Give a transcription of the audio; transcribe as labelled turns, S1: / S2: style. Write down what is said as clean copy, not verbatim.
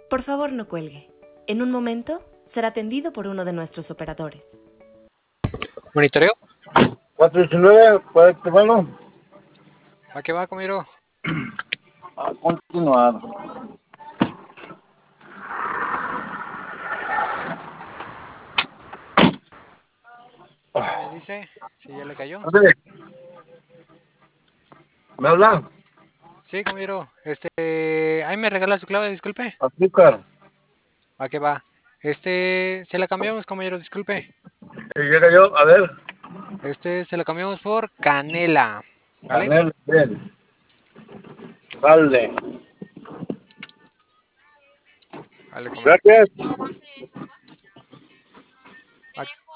S1: Por favor, no cuelgue. En un momento será atendido por uno de nuestros operadores.
S2: Monitoreo.
S3: 419, ¿puede activarlo?
S2: ¿A qué va, Comiro?
S3: A continuar.
S2: ¿Qué me dice? Si ya le cayó.
S3: Ándale. ¿Me habla?
S2: Sí, Comiro. Ahí me regala su clave, disculpe.
S3: Azúcar.
S2: ¿A qué va? Se la cambiamos, Comiro, disculpe.
S3: Y llega yo, a ver.
S2: Se la cambiamos por canela. ¿Vale?
S3: Canel, bien. Vale.
S2: Vale, Comiro.
S3: Gracias.